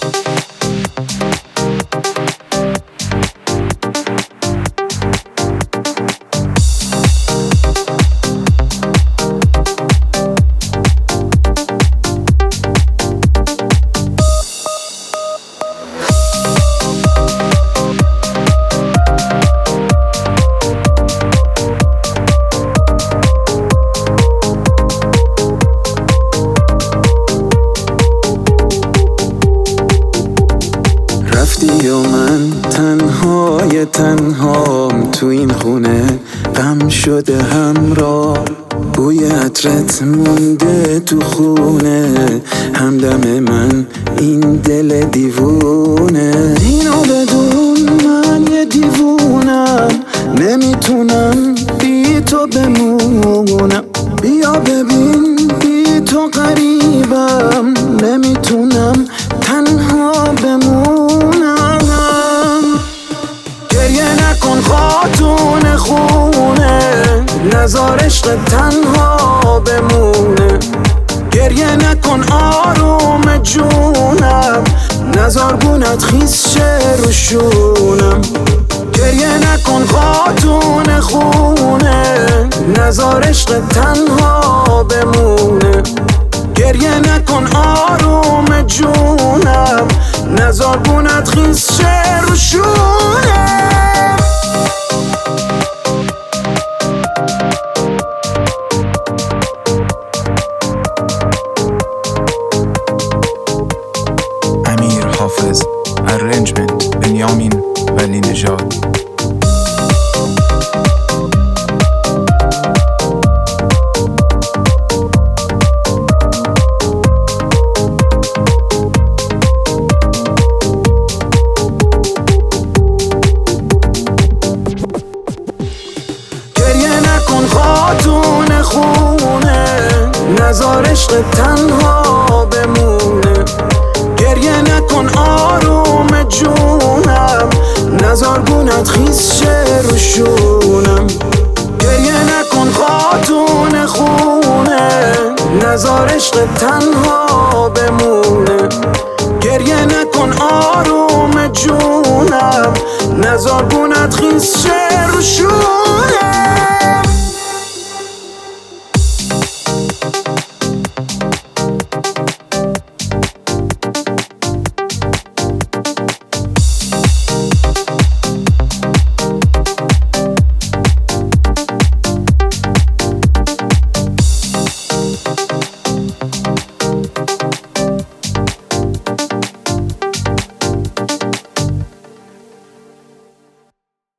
رفتی و من تنهای تنهام تو این خونه، غم شده همراه، بوی عطرت مونده تو خونه، همدم من این دل دیوونه. اینو بدون من یه دیوونم، نمیتونم بی تو بمونم. بیا ببین بی تو غریبم، نمیتونم تنها بمونم. گریه نکن خاتون خونه، نذار عشق تنها بمونه. گریه نکن آروم جونم، نذار گونت خیس شه رو شونم. گریه نکن خاتون خونه، نذار عشق تنها بمونه. گریه نکن آروم جونم، نذار گونت خیس شه رو شونم. امیر حافظ. ارنجمنت بنیامین ولی نژاد. خاتون خونه، نذار عشق تنها بمونه. گریه نکن آروم جونم، نذار گونت خیس شه رو شونم. گریه نکن خاتون خونه، نذار عشق تنها بمونه. گریه نکن آروم جونم، نذار گونت خیس شه رو شونم.